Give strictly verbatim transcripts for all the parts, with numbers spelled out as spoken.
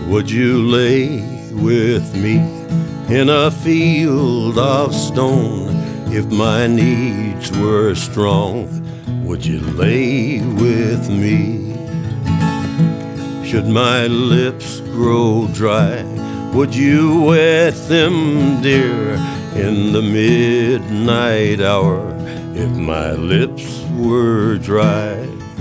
Would you lay with me in a field of stone? If my needs were strong, would you lay with me? Should my lips grow dry, would you wet them, dear, in the midnight hour? If my lips were dry,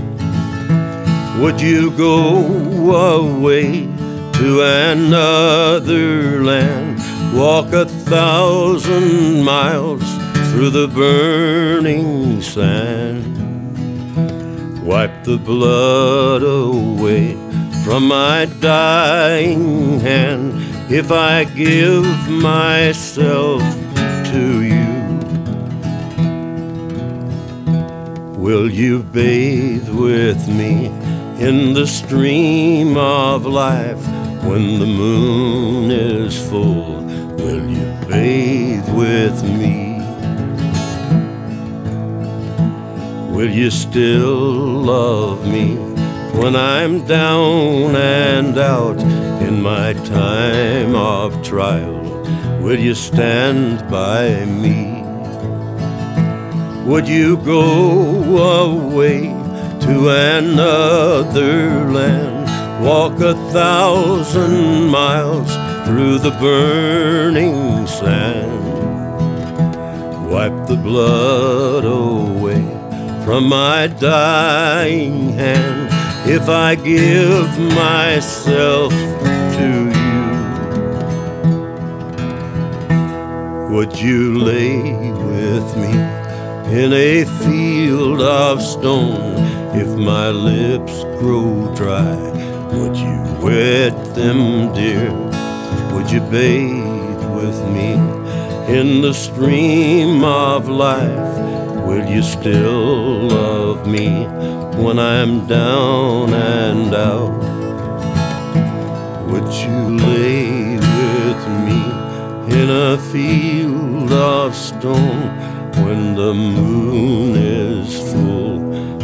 would you go away to another land, walk a thousand miles through the burning sand, wipe the blood away from my dying hand, if I give myself to you? Will you bathe with me in the stream of life when the moon is full? Will you bathe with me? Will you still love me when I'm down and out in my time of trial? Will you stand by me? Would you go away to another land, walk a thousand miles through the burning sand, wipe the blood away from my dying hand, if I give myself to you? Would you lay with me in a field of stone? If my lips grow dry, would you wet them, dear? Would you bathe with me in the stream of life? Will you still love me when I'm down and out? Would you lay with me in a field of stone when the moon is full?